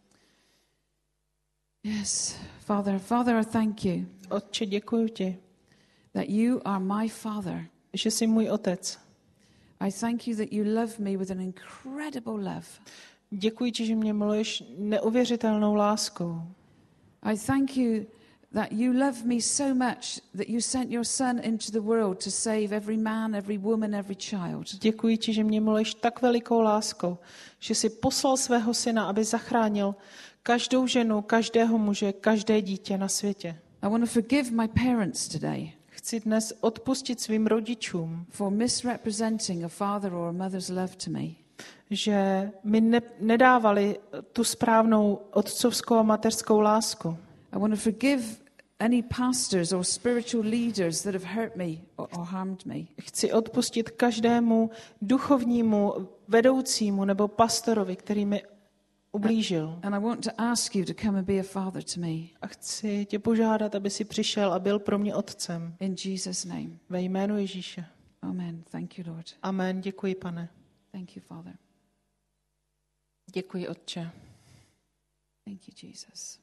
Yes, Father, Father, I thank you Otče, děkuji ti, that you are my Father. že jsi můj otec. I thank you that you love me with an incredible love. Děkuji ti, že mě miluješ neuvěřitelnou láskou. I thank you that you love me so much that you sent your son into the world to save every man, every woman, every child. Děkuji ti, že mě miluješ tak velikou láskou, že jsi poslal svého syna, aby zachránil každou ženu, každého muže, každé dítě na světě. I want to forgive my parents today Chci dnes odpustit svým rodičům, for misrepresenting a father or a mother's love to me. že mi ne, nedávali tu správnou otcovskou a mateřskou lásku. I want to forgive any pastors or spiritual leaders that have hurt me or, or harmed me. Chci odpustit každému duchovnímu vedoucímu nebo pastorovi, který mi ublížil. And I want to ask you to come and be a father to me. A chci tě požádat, aby si přišel a byl pro mě otcem. In Jesus' name. Ve jménu Ježíše. Amen. Thank you, Lord. Amen. Děkuji, pane. Thank you, Father. Děkuji, Otče. Thank you, Jesus.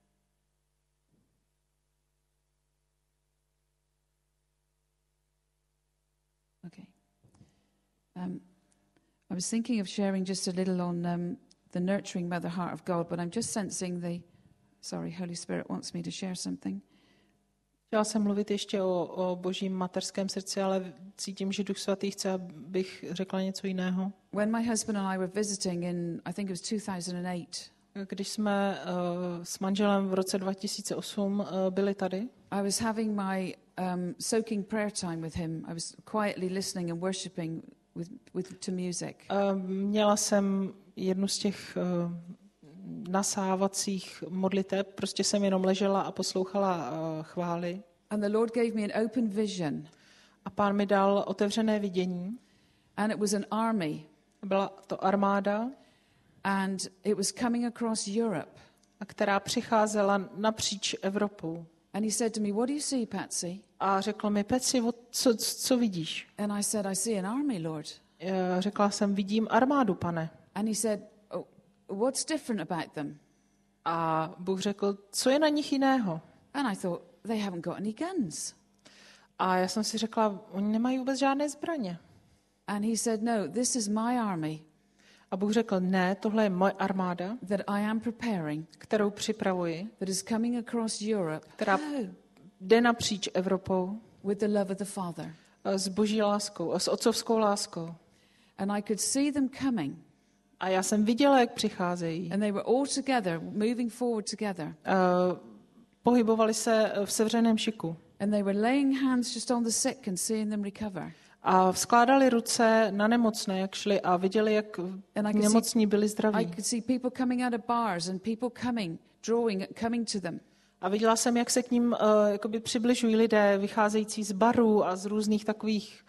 Okay. Um, I was thinking of sharing just a little on um, the nurturing mother heart of God, but I'm just sensing the, sorry, Holy Spirit wants me to share something. Chtěla jsem mluvit ještě o, o božím materském srdci, ale cítím, že Duch Svatý chce, abych řekla něco jiného. When my husband and I were visiting in, I think it was two thousand eight, Když jsme uh, s manželem v roce dva tisíce osm uh, byli tady, I was having my um, soaking prayer time with him. I was quietly listening and worshiping with, with to music. uh, měla jsem jednu z těch uh, nasávacích modliteb, prostě jsem jenom ležela a poslouchala uh, chvály. And the Lord gave me an open vision. A Pán mi dal otevřené vidění. And it was an army. Byla to armáda, And it was coming across Europe. která přicházela napříč Evropou. And he said to me, what do you see, Patsy? A řekl mi, Peci, co, co vidíš? And I said, I see an army, Lord. Uh, řekla jsem, vidím armádu, pane. And he said, oh, what's different about them? A Bůh řekl, co je na nich jiného? And I thought, they haven't got any guns. A já jsem si řekla, oni nemají vůbec žádné zbraně. And he said, no, this is my army A Bůh řekl, ne, tohle je moje armáda, that I am preparing, kterou připravuji, that is coming across Europe. která Oh, jde napříč Evropou with the love of the Father. uh, s boží láskou, uh, s otcovskou láskou. And I could see them coming. A já jsem viděla, jak přicházejí. And they were all together, moving forward together. Uh, pohybovali se v sevřeném šiku. And they were laying hands just on the sick and seeing them recover. A vzkládali ruce na nemocné, jak šli a viděli, jak nemocní byli I zdraví. could see people coming out of bars and people coming, drawing, coming to them. A viděla jsem, jak se k ním uh, jakoby přibližují lidé, vycházející z barů a z různých takových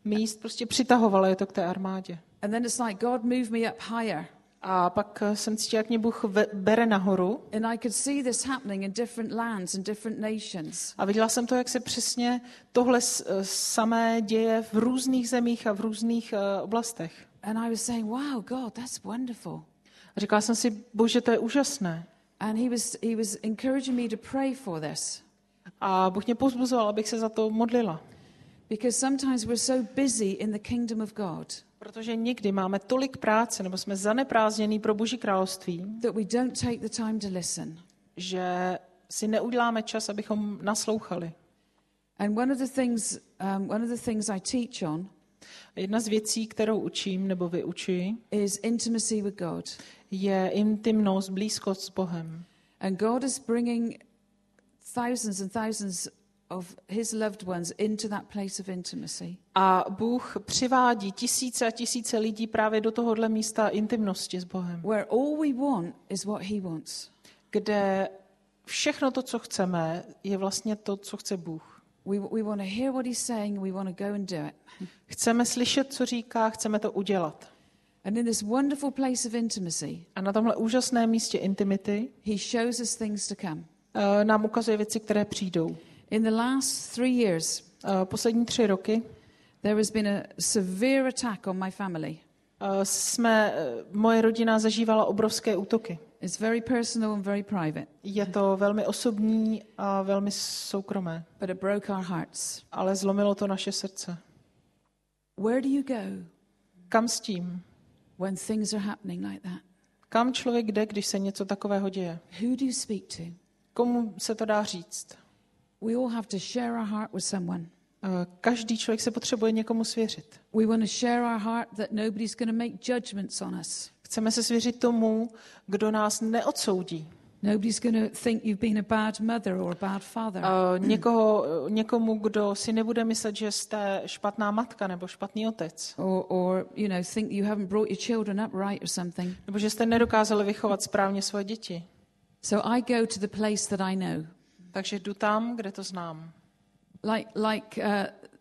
míst prostě přitahovalo je to k té armádě. And then it's like God moved me up higher. A pak jsem cítila, jak mě Bůh ve- bere nahoru. And I could see this happening in different lands and different nations. A viděla jsem to, jak se přesně tohle s- samé děje v různých zemích a v různých uh, oblastech. And I was saying, wow, God, that's wonderful. A říkala jsem si, Bože, to je úžasné. And he was, he was encouraging me to pray for this. A Bůh mě povzbuzoval, abych se za to modlila. Because sometimes we're so busy in the kingdom of God Protože někdy máme tolik práce, nebo jsme zaneprázdnění pro Boží království, that we don't take the time to listen. že si neuděláme čas, abychom naslouchali. And one of the things, um, one of the things I teach on Jedna z věcí, kterou učím nebo vyučuji, is intimacy with God. je intimnost, blízkost s Bohem. And God is bringing thousands and thousands of his loved ones into that place of intimacy. A Bůh přivádí tisíce a tisíce lidí právě do tohohle místa intimnosti s Bohem, Where all we want is what he wants. kde všechno to, co chceme, je vlastně to, co chce Bůh. We, we want to hear what he's saying, we want to go and do it. Chceme slyšet, co říká, chceme to udělat. And in this wonderful place of intimacy, A na tomhle úžasném místě intimity he shows us things to come. uh, nám ukazuje věci, které přijdou. In the last three years, Uh, poslední tři roky there has been a severe attack on my family. uh, jsme, uh, moje rodina zažívala obrovské útoky. It's very personal and very private, Je to velmi osobní a velmi soukromé, but it broke our hearts. ale zlomilo to naše srdce. Where do you go Kam s tím? when things are happening like that? Kam člověk jde, když se něco takového děje? Who do you speak to? Komu se to dá říct? We all have to share our heart with someone. Uh, každý člověk se potřebuje někomu svěřit. We want to share our heart that nobody's going to make judgments on us. Chceme se svěřit tomu, kdo nás neodsoudí. Nobody's going to think you've been a bad mother or a bad father. Uh, někoho, někomu, kdo si nebude myslet, že jste špatná matka nebo špatný otec. Or, or, you know, think you haven't brought your children up right or something. Nebo že jste nedokázali vychovat správně svoje děti. So I go to the place that I know. Takže jdu tam, kde to znám. Like, like uh,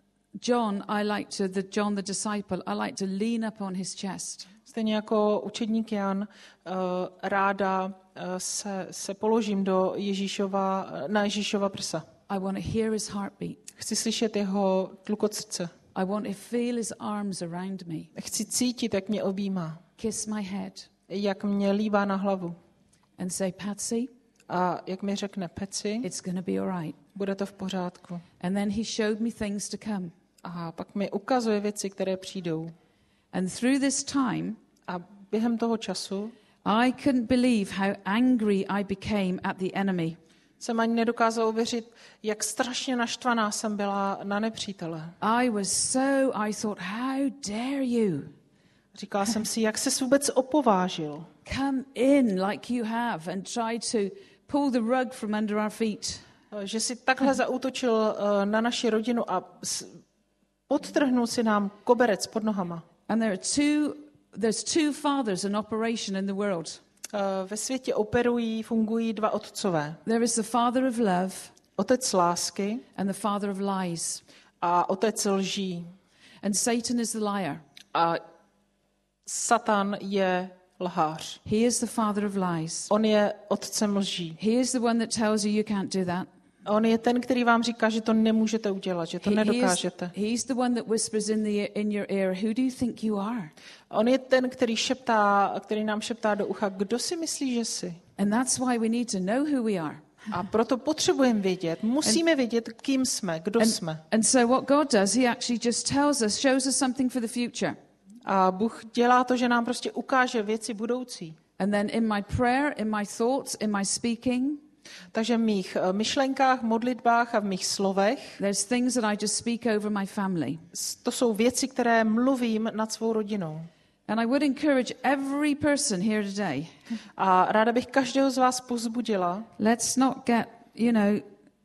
John, I like to, the John the disciple, I like to lean up on his chest. Stejně jako učedník Jan, uh, ráda uh, se, se položím do Ježíšova, na Ježíšova prsa. I want to hear his heartbeat. Chci slyšet jeho tlukot srdce. I want to feel his arms around me, Chci cítit, jak mě objímá, kiss my head, jak mě líbá na hlavu. and say, Patsy, A jak mi řekne Peci, it's going to be all right. bude to v pořádku. And then he showed me things to come. A pak mi ukazuje věci, které přijdou. And through this time, A během toho času I couldn't believe how angry I became at the enemy. jsem ani nedokázala uvěřit, jak strašně naštvaná jsem byla na nepřítele. I was so, I thought, how dare you Říkala jsem si, jak se vůbec opovážil. come in like you have and try to pull the rug from under our feet. Že si takhle zaútočil eh, na naši rodinu a s- podtrhnul si nám koberec pod nohama. And there are two, there's two fathers in operation in the world. Eh, Ve světě operují, fungují dva otcové. There is the father of love Otec lásky and the father of lies. a otec lží. And Satan is the liar. A Satan je lhář. He is the father of lies. On je otcem lží. He is the one that tells you you can't do that. On je ten, který vám říká, že to nemůžete udělat, že to He, he is, nedokážete. he's the one that whispers in, the, in your ear, who do you think you are? On je ten, který šeptá, který nám šeptá do ucha, kdo si myslí, že jsi. And that's why we need to know who we are. A proto potřebujeme vědět, musíme vědět, kým jsme, kdo And, jsme. and so what God does, he actually just tells us, shows us something for the future. A Bůh dělá to, že nám prostě ukáže věci budoucí. And then in my prayer, in my thoughts, in my speaking, Takže v mých eh, myšlenkách, modlitbách a v mých slovech, there's things that I just speak over my family. s- to jsou věci, které mluvím nad svou rodinou. And I would encourage every person here today, A ráda bych každého z vás povzbudila, let's not get, you know,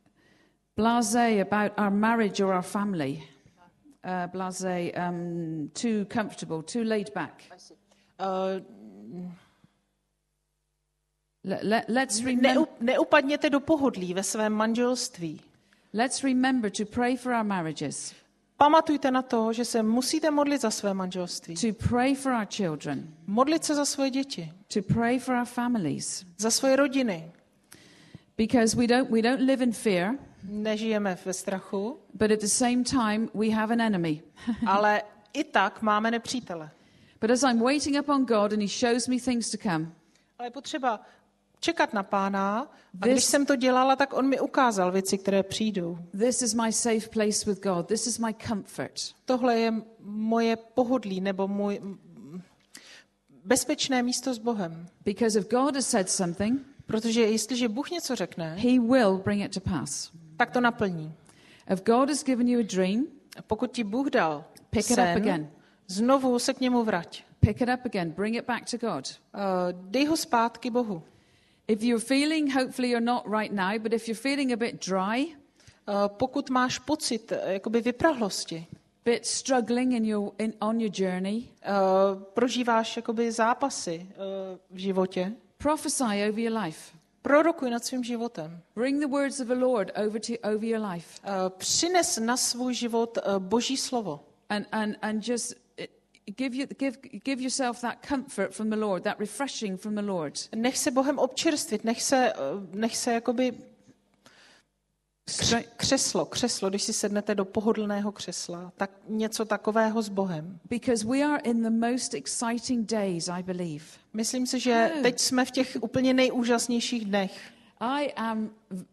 blasé about our marriage or our family. Uh, blasé, um, too comfortable, too laid back. eh, Let, let, let's, remem- neu, neupadněte do pohodlí ve svém manželství. let's remember to pray for our marriages. pamatujte na to, že se musíte modlit za své manželství. to pray for our children, Modlit se za svoje děti, to pray for our families, za svoje rodiny. because we don't we don't live in fear, Nežijeme ve strachu, but at the same time we have an enemy. ale i tak máme nepřítele. But as I'm waiting upon God and he shows me things to come, Ale je potřeba čekat na Pána a This- když jsem to dělala, tak on mi ukázal věci, které přijdou. this is my safe place with God. This is my comfort. Tohle je moje pohodlí nebo můj mm, bezpečné místo s Bohem. Because if God has said something, Protože jestliže Bůh něco řekne, he will bring it to pass. tak to naplní. If God has given you a dream, A pokud ti Bůh dal pick it up sen, again. znovu se k němu vrať. Pick it up again. Bring it back to God. Uh, dej ho zpátky Bohu. If you're feeling, hopefully you're not right now, but if you're feeling a bit dry, Uh, pokud máš pocit uh, jakoby vyprahlosti, bit struggling in your in, on your journey, uh, prožíváš jakoby zápasy uh, v životě, prophesy over your life. prorokuj nad svým životem. Bring the words of the Lord over to over your life, Uh, přines na svůj život uh, Boží slovo. and and and just uh, give you give give yourself that comfort from the Lord, that refreshing from the Lord. Nech se Bohem občerstvit, nech se, uh, nech se jakoby kře, křeslo, křeslo, když si sednete do pohodlného křesla, tak něco takového s Bohem. Because we are in the most exciting days, I believe. Myslím si, že Oh. teď jsme v těch úplně nejúžasnějších dnech. I am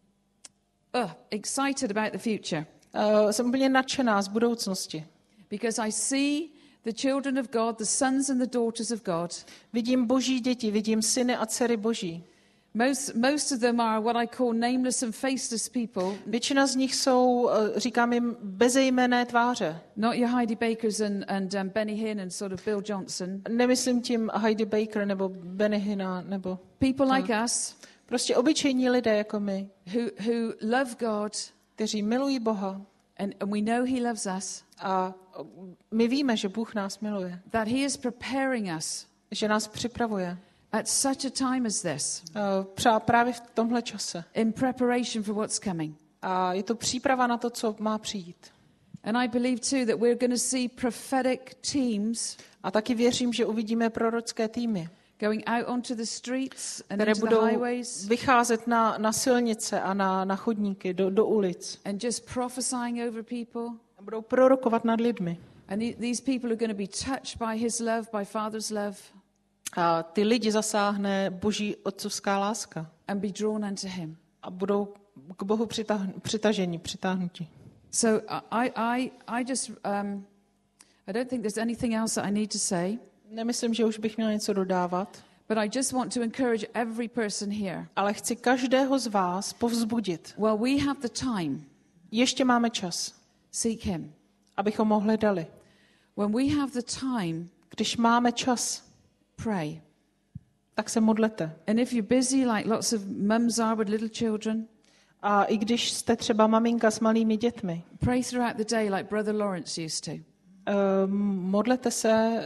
uh, excited about the future Uh, jsem úplně nadšená z budoucnosti. because I see the children of God, the sons and the daughters of God. Vidím Boží děti, vidím syny a dcery Boží. Most, most of them are what I call nameless and faceless people, Většina z nich jsou, uh, říkám jim, bezejmenné tváře. not your Heidi Bakers and, and um, Benny Hinn and sort of Bill Johnson. Nemyslím tím Heidi Baker nebo Benny Hinna, nebo People like us prostě obyčejní lidé jako my, who, who love God kteří milují Boha and, and we know He loves us, a my víme, že Bůh nás miluje, that He is preparing us že nás připravuje. at such a time as this, Uh, přá- právě v tomhle čase. in preparation for what's coming. A je to příprava na to, co má přijít. And I believe too that we're going to see prophetic teams A taky věřím, že uvidíme prorocké týmy, going out onto the streets and které into the budou highways vycházet na, na silnice a na, na chodníky, do, do ulic. and just prophesying over people. A budou prorokovat nad lidmi. And the- these people are going to be touched by His love, by Father's love, A ty lidi zasáhne Boží otcovská láska. and be drawn unto Him. A budou k Bohu přitah- přitaženi, přitáhnuti. So I, I, I just, um, I don't think there's anything else that I need to say, Nemyslím, že už bych měla něco dodávat, but I just want to encourage every person here. ale chci každého z vás povzbudit. Well, we have the time. Ještě máme čas, Seek Him. abychom ho hledali. When we have the time, Když máme čas, pray. tak se modlete. And if you're busy, like lots of mums are with little children, A i když jste třeba maminka s malými dětmi, pray throughout the day like Brother Lawrence used to. eh, modlete se eh,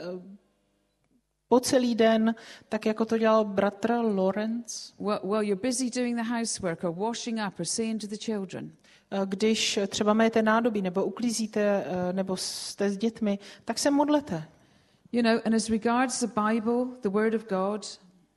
po celý den, tak jako to dělal bratr Lawrence, Well, well, you're busy doing the housework or washing up or seeing to the children. eh, když třeba majete nádobí nebo uklízíte eh, nebo jste s dětmi, tak se modlete. You know, and as regards the Bible, the Word of God,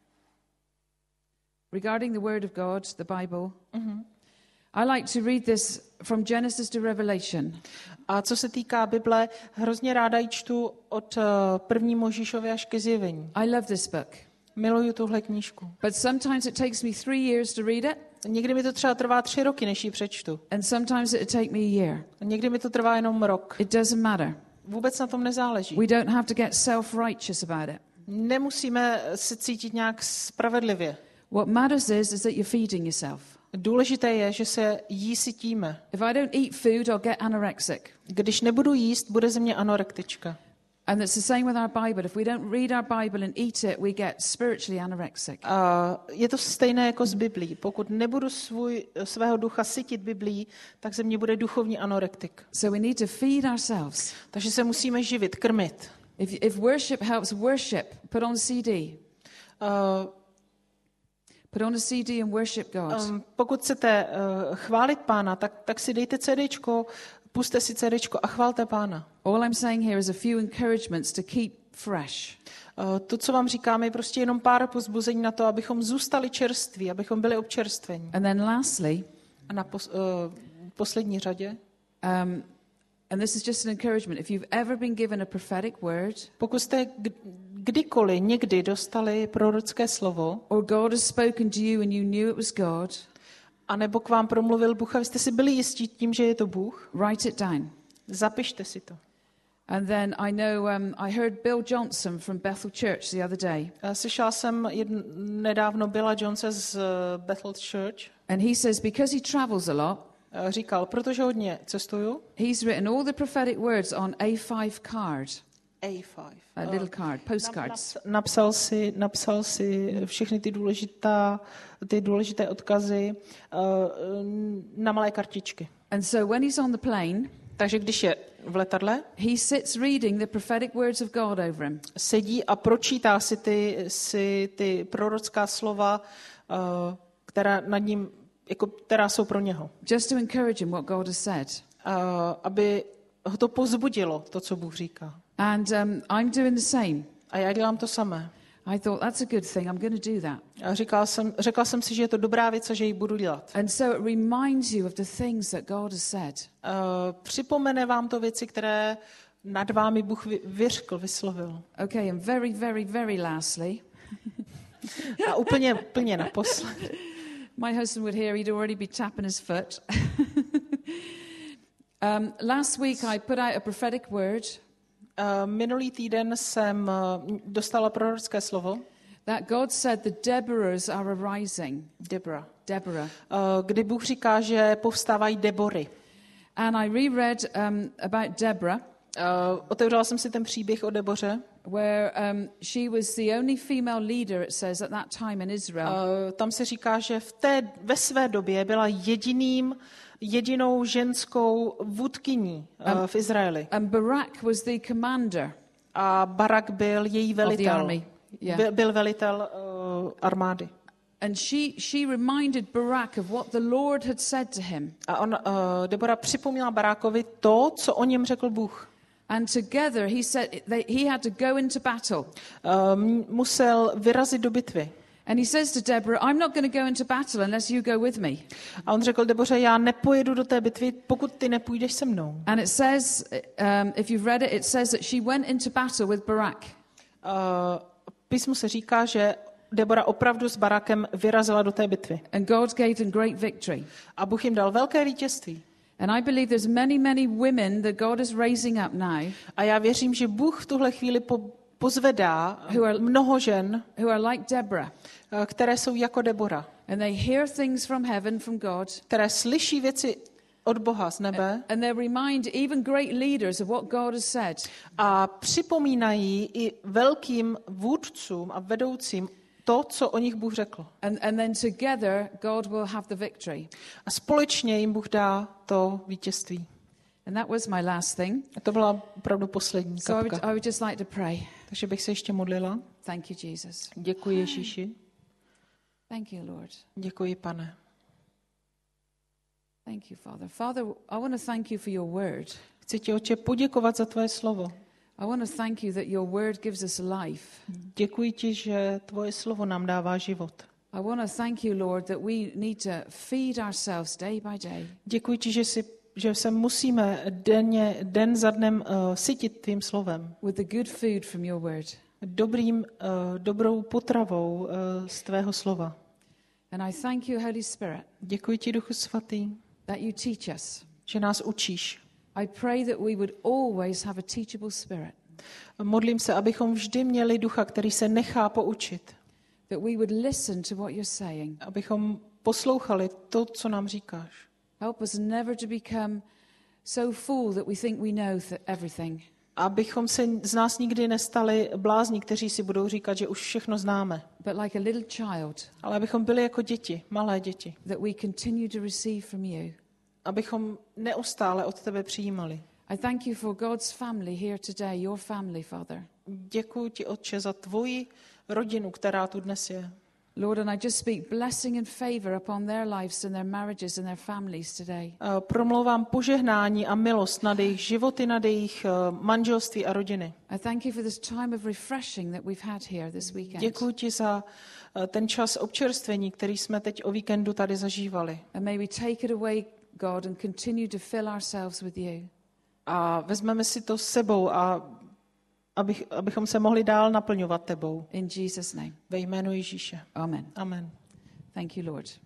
regarding the Word of God, the Bible, I like to read this from Genesis to Revelation. A co se týká Bible, hrozně ráda ji čtu od eh, první Možíšovy až ke Zjevení. I love this book. Miluju tuhle knížku. But sometimes it takes me three years to read it, Někdy mi to třeba trvá tři roky, než ji přečtu. and sometimes it take me a year. A někdy mi to trvá jenom rok. It doesn't matter. Vůbec na tom nezáleží. We don't have to get self-righteous about it. Nemusíme se cítit nějak spravedlivě. What matters is, is that you're feeding yourself. Důležité je, že se jí sytíme. If I don't eat food, I'll get anorexic. Když nebudu jíst, bude ze mě anorektička. And it's the same with our Bible. If we don't read our Bible and eat it, we get spiritually anorexic. A je to stejné jako s Biblí. Pokud nebudu svůj, svého ducha sytit Biblí, tak ze mě bude duchovní anorektik. So we need to feed ourselves. Takže se musíme živit, krmit. If, if worship helps worship, put on a C D. Uh, Put on a C D and worship God. um, pokud chcete uh, chválit Pána, tak, tak si dejte CDčko, Pusťte si cédéčko a chvalte Pána. All I'm saying here is a few encouragements to keep fresh. Uh, to, co vám říkám, je prostě jenom pár povzbuzení na to, abychom zůstali čerství, abychom byli občerstvení. And then lastly, A na pos, uh, poslední řadě, um, and this is just an encouragement, if you've ever been given a prophetic word, pokud jste kdykoliv, někdy dostali prorocké slovo, or God has spoken to you and you knew it was God, anebo k vám promluvil Bůh a vy jste si byli jistí tím, že je to Bůh, write it down. zapište si to. And then I know um, I heard Bill Johnson from Bethel Church the other day. Uh, Slyšela jsem jedn, nedávno Billa Jonese z uh, Bethel Church. And he says because he travels a lot, Uh, říkal, protože hodně cestuju. he's written all the prophetic words on A five card, A five. a Uh, little card, postcards. Napsal si, napsal si všechny ty, důležitá, ty důležité odkazy uh, na malé kartičky. And so when he's on the plane, Takže když je v letadle, he sits reading the prophetic words of God over him. sedí a pročítá si ty, si ty prorocká slova, uh, která nad ním, jako, která jsou pro něho. Just to encourage him what God has said. Uh, aby ho to povzbudilo, to, co Bůh říká. And um, I'm doing the same. A já dělám to samé. I thought, that's a good thing, I'm going to do that. A říkal jsem, řekla jsem si, že je to dobrá věc a že ji budu dělat. And so it reminds you of the things that God has said. Uh, připomene vám to věci, které nad vámi Bůh vy, vyřkl, vyslovil. Okay, and very, very, very lastly, A úplně, úplně naposled. my husband would hear he'd already be tapping his foot. um, last week I put out a prophetic word Uh, minulý týden jsem uh, dostala prorocké slovo. that God said the Deborahs are arising. Deborah. Deborah. Uh, kdy Bůh říká, že povstávají Debory. And I reread um, about Deborah, Uh, otevřela jsem si ten příběh o Deboře. where um, she was the only female leader, it says, at that time in Israel. Uh, tam se říká, že v té, ve své době byla jediným, jedinou ženskou vůdkyní uh, v Izraeli. And Barak was the commander. A Barak byl její velitel. army, yeah. Byl, byl velitel uh, armády. And she, she reminded Barak of what the Lord had said to him. A on, uh, Debora připomněla Barákovi to, co o něm řekl Bůh. And together he said they, he had to go into battle. Um, musel vyrazit do bitvy. And he says to Deborah, I'm not going to go into battle unless you go with me. A on řekl Deboře, já nepojedu do té bitvy, pokud ty nepůjdeš se mnou. And it says, um, if you've read it, it says that she went into battle with Barak. Uh, písmu se říká, že Debora opravdu s Barakem vyrazila do té bitvy. And God gave them great victory. A Bůh jim dal velké vítězství. And I believe there's many, many women that God is raising up now A já věřím, že Bůh v tuhle chvíli po, pozvedá Who are- mnoho žen, who are like Deborah. uh, které jsou jako Debora, And they hear things from heaven, from God. které slyší věci od Boha z nebe And they remind even great leaders of what God has said. a připomínají i velkým vůdcům a vedoucím to, co o nich Bůh řekl. And, and then together, God will have the victory. A společně jim Bůh dá to vítězství. And that was my last thing. A to byla opravdu poslední So I would, kapka. I would just like to pray. Takže bych se ještě modlila. Thank you, Jesus. Děkuji Ježíši. Thank you, Lord. Děkuji, Pane. Thank you, Father. Father, I want to thank you for your word. Chci ti, Otče, poděkovat za tvoje slovo. I want to thank you that your word gives us life. Děkuji ti, že tvoje slovo nám dává život. I want to thank you, Lord, that we need to feed ourselves day by day. Děkuji ti, že, si, že se musíme denně, den za dnem uh, sytit tvým slovem. With the good food from your word. Dobrým, uh, dobrou potravou uh, z tvého slova. And I thank you, Holy Spirit, Děkuji ti, Duchu Svatý, that you teach us. že nás učíš. I pray that we would always have a teachable spirit. Modlím se, abychom vždy měli ducha, který se nechá poučit. That we would listen to what you're saying. Abychom poslouchali to, co nám říkáš. Help us never to become so full that we think we know th- everything. Abychom se z nás nikdy nestali blázni, kteří si budou říkat, že už všechno známe. But like a little child, Ale abychom byli jako děti, malé děti. that we continue to receive from you. Abychom neustále od tebe přijímali. I thank you for God's family here today, your family, Father. Děkuji ti, Otče, za tvoji rodinu, která tu dnes je. Lord, and I just speak blessing and favor upon their lives and their marriages and their families today. Uh, Promlouvám požehnání a milost nad jejich životy, nad jejich uh, manželství a rodiny. I thank you for this time of refreshing that we've had here this weekend. Děkuji ti za uh, ten čas občerstvení, který jsme teď o víkendu tady zažívali. And may we take it away, God, and continue to fill ourselves with you. A vezmeme si to s sebou, a abych, abychom se mohli dál naplňovat tebou. In Jesus' name. Ve jménu Ježíše. Amen. Amen. Thank you, Lord.